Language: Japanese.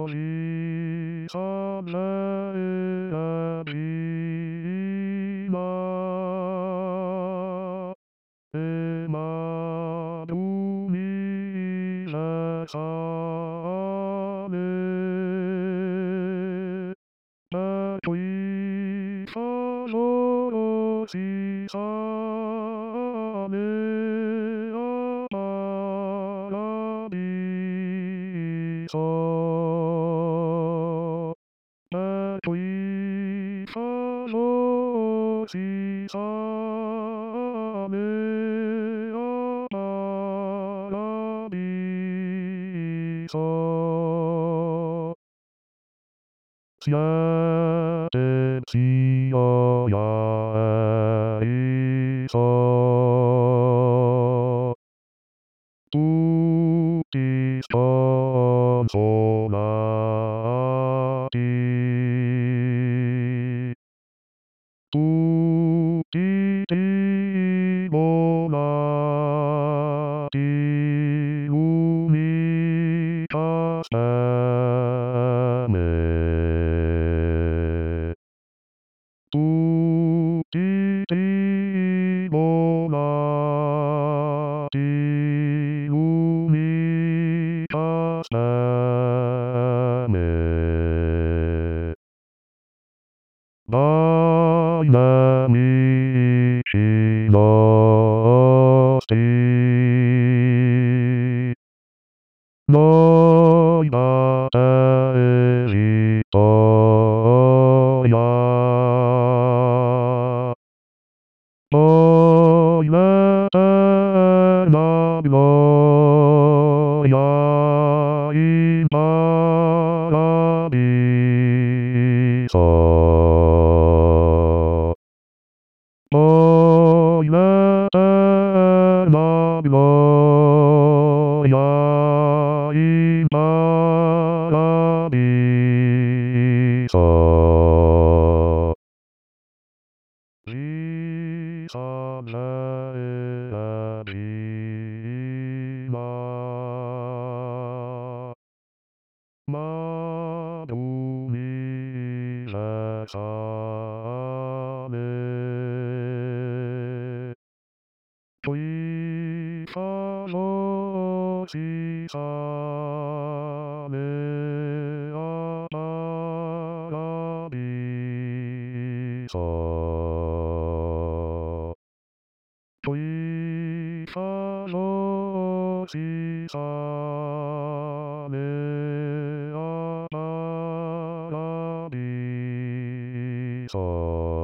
りさらえあびまえまどみらさねたといさろしさねあばらびさたといさろしさねあばらびさつやてつよやいさときさんそらきときてもらきうみかさめときてもらきうみかさめダイナミックなスティないがたえりとやないがたなびろやいばらびさおいらたなびろやいばらびさりさらえあびまどみらさねといさろしさねあばらびさといさろしさねあばらびさ